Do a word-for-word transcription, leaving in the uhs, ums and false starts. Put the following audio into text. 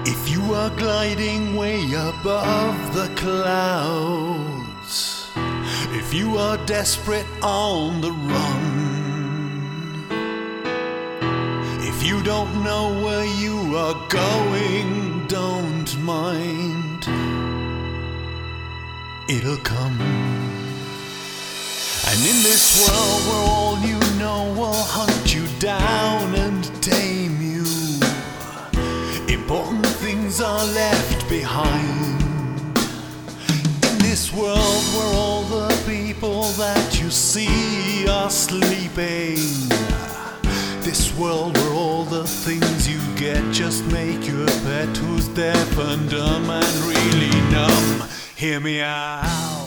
If you are gliding way above the clouds, if you are desperate on the run, if you don't know where you are going, don't mind, it'll come. And in this world where all you know will hunt you down and tame you, important things are left behind. In this world where all the people that you see are sleeping, this world where all the things you get just make you a pet who's deaf and dumb and really numb. Hear me out.